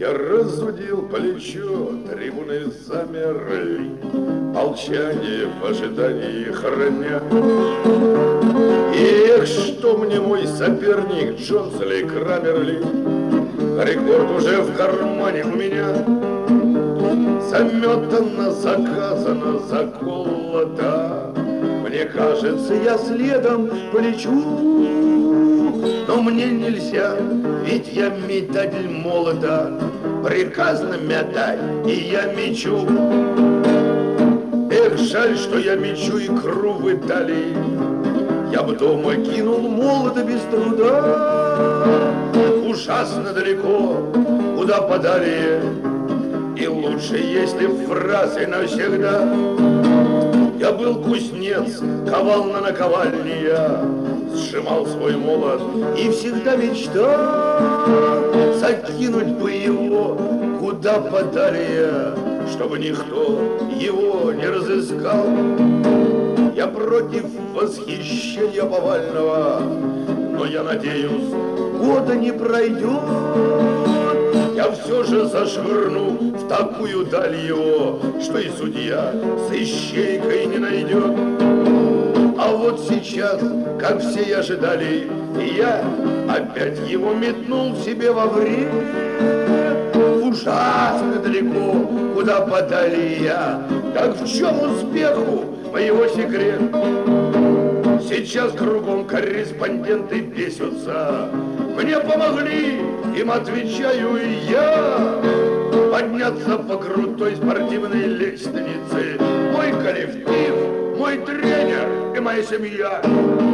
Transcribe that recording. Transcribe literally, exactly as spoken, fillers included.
Я разудил плечо, трибуны замерли, молчание в ожидании храня. Эх, что мне мой соперник, Джонс ли, Крамер ли, рекорд уже в кармане у меня. Заметано, заказано, заколото. Мне кажется, я следом полечу, но мне нельзя, ведь я метатель молота. Приказано метать, и я мечу. Эх, жаль, что я мечу икру в Италии. Я бы дома кинул молота без труда. Ужасно далеко, куда подали. И лучше, если фразы навсегда. Я был кузнец, ковал на наковальне я, сжимал свой молот и всегда мечтал закинуть бы его куда подалее, чтобы никто его не разыскал. Я против восхищения повального, но я надеюсь, года не пройдет. Я все же зашвырну в такую даль его, что и судья с ищейкой не найдет. А вот сейчас, как все и ожидали, я опять его метнул себе во вред. Ужасно далеко, куда подали я, так в чем успеху моего секрет? Сейчас кругом корреспонденты бесятся, мне помогли, им отвечаю и я. Подняться по крутой спортивной лестнице, мой коллектив, мой тренер и моя семья.